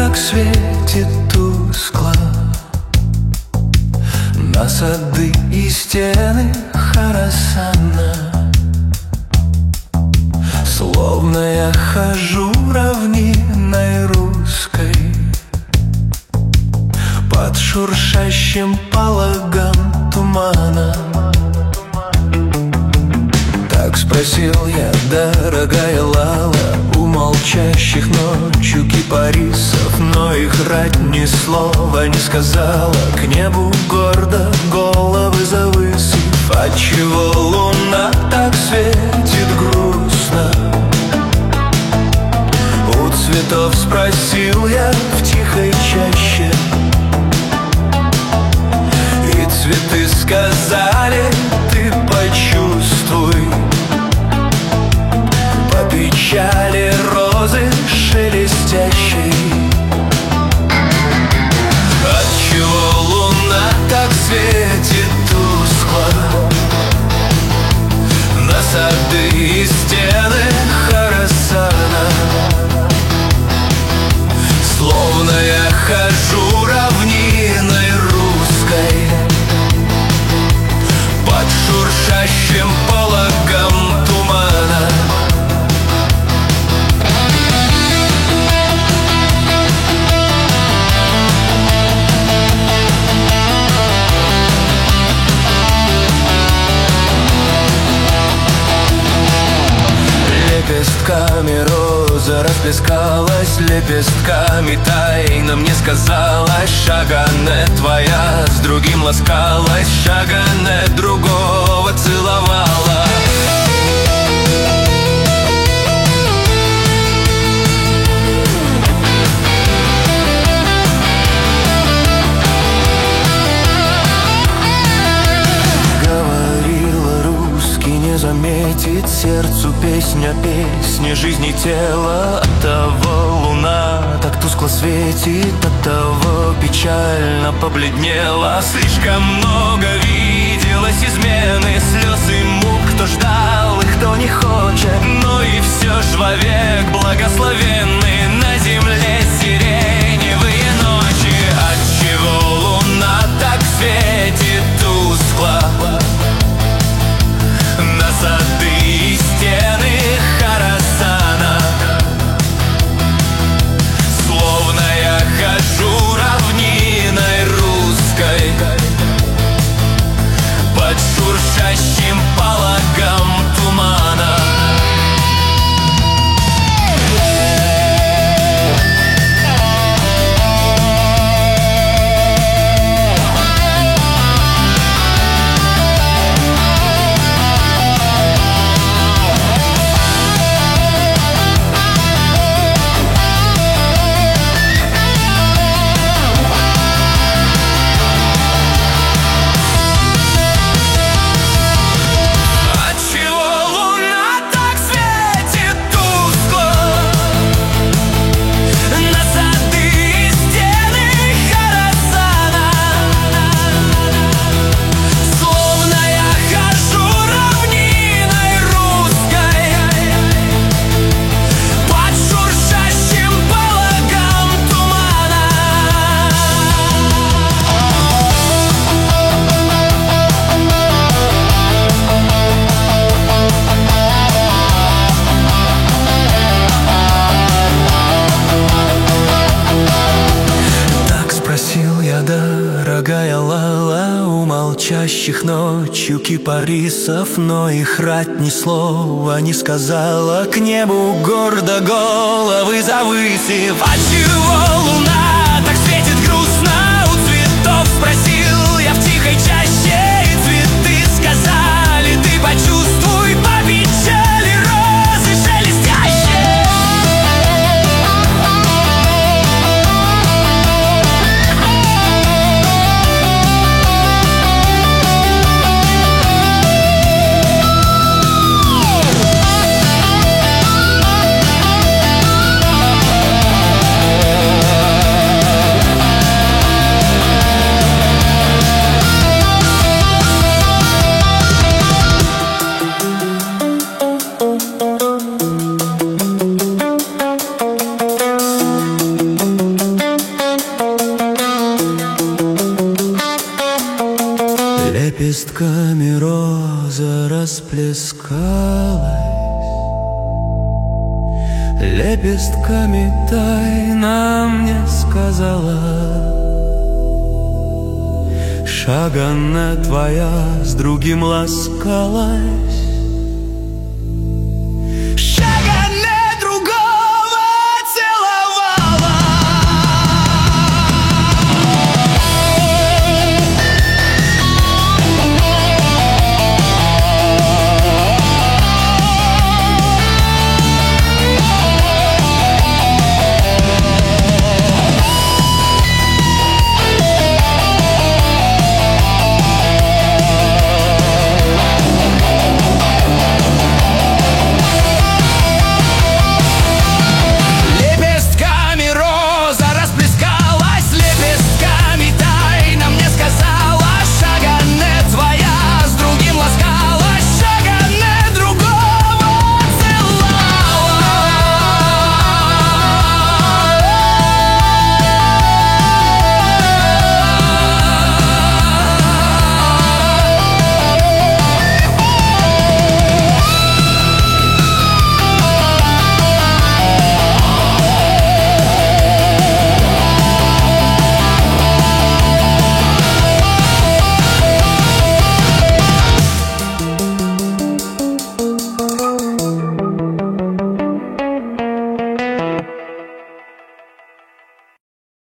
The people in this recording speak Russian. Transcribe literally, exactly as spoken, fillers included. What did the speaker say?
так светит тускло на сады и стены Хорасана. Словно я хожу равниной русской под шуршащим пологом тумана. Так спросил я, дорогая Лала, у молчащих ночью кипарисов, но их рать ни слова не сказала, к небу гордо головы завысив. Отчего луна так светит грустно? У цветов спросил я в тихой чаще, и цветы сказали: ты почувствуй. По печали розы шелестящей. Отчего луна так светит тускло на сады и стены Хорасана? Словно я хожу равниной русской под шуршащим пологом тумана. Лепестками роза расплескалась, лепестками тайна мне сказалась: Шагане твоя с другим ласкалась, Шагане другого целовала. Заметит сердцу песня песни жизни тела. Оттого луна так тускло светит, оттого печально побледнела. Слишком много виделось измены, слез и мук, кто ждал и кто не хочет. Но и все ж вовек благословенны на земле сиреневые ночи. Отчего луна так светит тускло на сады и стены Хорасана? Словно я хожу равниной русской под шуршащим пологом тумана. Дорогая Лала, у молчащих ночью кипарисов, но их рать ни слова не сказала, к небу гордо головы завысив. Отчего луна так светит грустно? У цветов спросил я в тихой чаще, и цветы сказали: ты почувствуй. По печали розы шелестящие. Лепестками роза расплескалась, лепестками тайна мне сказала: шагана твоя с другим ласкалась,